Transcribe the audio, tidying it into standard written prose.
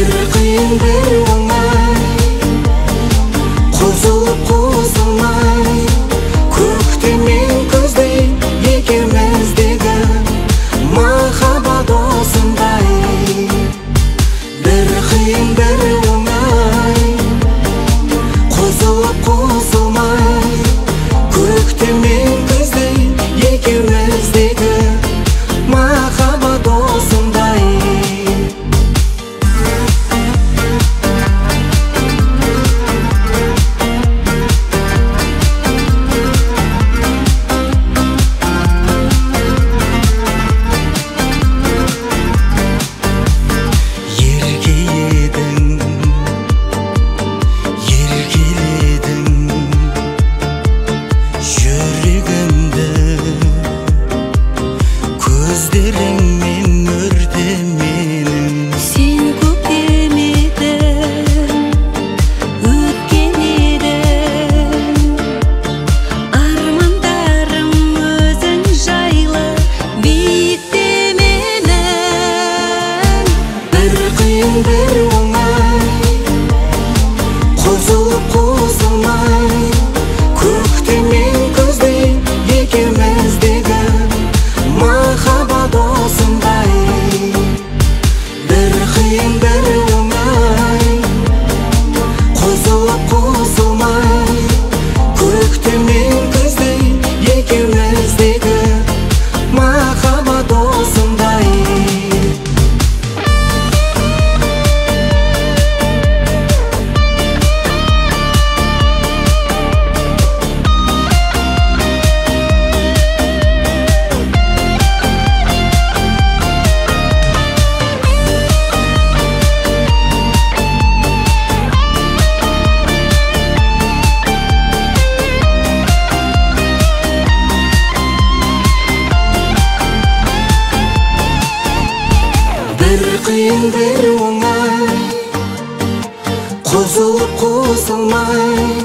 Bir kıyın bir oңай, қосылып қосылмай, көктем мен күздей екеуміздегі махаббат осындай. Bir kıyın bir oңай, қосылып қосылмай, көктем мен күздей екеуміздегі махаббат осындай. Bir oңай, қосылып қосылмай, көктем мен күздей екеуміздегі махаббат осындай. Bir қиын бір оңай, қосылып қосылмай, көктем мен күздей екеуміздегі махаббат осындай. Bir kıyın bir oңай, қосылып қосылмай,